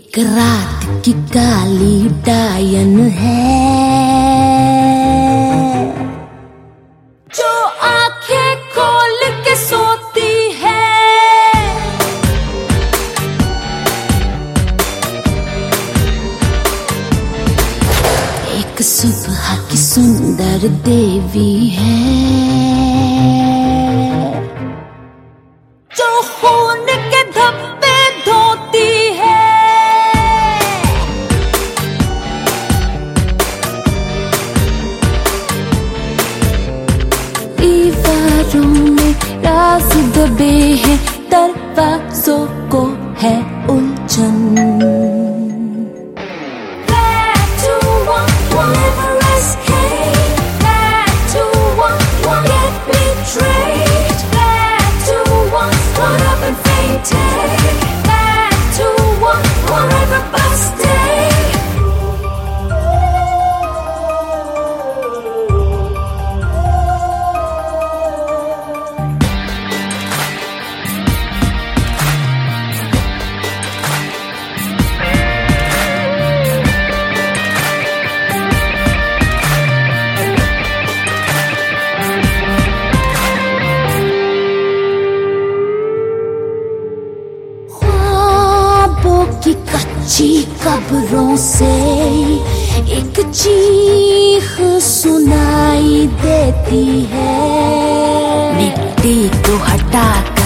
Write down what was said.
एक रात की काली डायन है जो आंखें खोल के सोती है। एक सुबह की सुंदर देवी है जो खून के धब्बे धोती है। दीवारों में राज दबे हैं, दरवाजों को है उलझन। की कच्ची कब्रों से एक चीख सुनाई देती है। मिट्टी को हटा